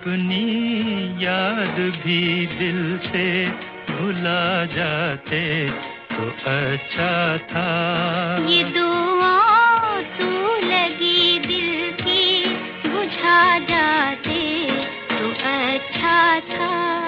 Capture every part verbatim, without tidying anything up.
अपनी याद भी दिल से भुला जाते तो अच्छा था। ये दुआ तू लगी दिल की बुझा जाते तो अच्छा था।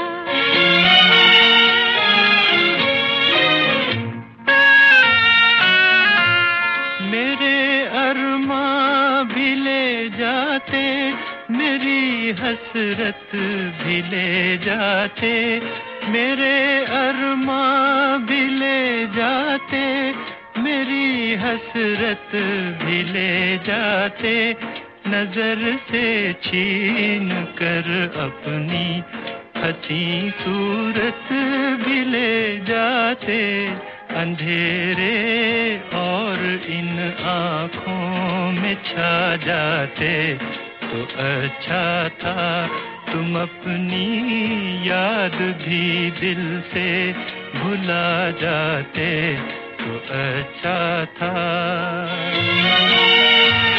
मेरे अरमां भी ले जाते, मेरी हसरत भी ले जाते, मेरे अरमां भी ले जाते, मेरी हसरत भी ले जाते, नजर से छीन कर अपनी हंसी सूरत भी ले जाते। अंधेरे और इन आँखों में छा जाते तो अच्छा था। तुम अपनी याद भी दिल से भुला जाते तो अच्छा था।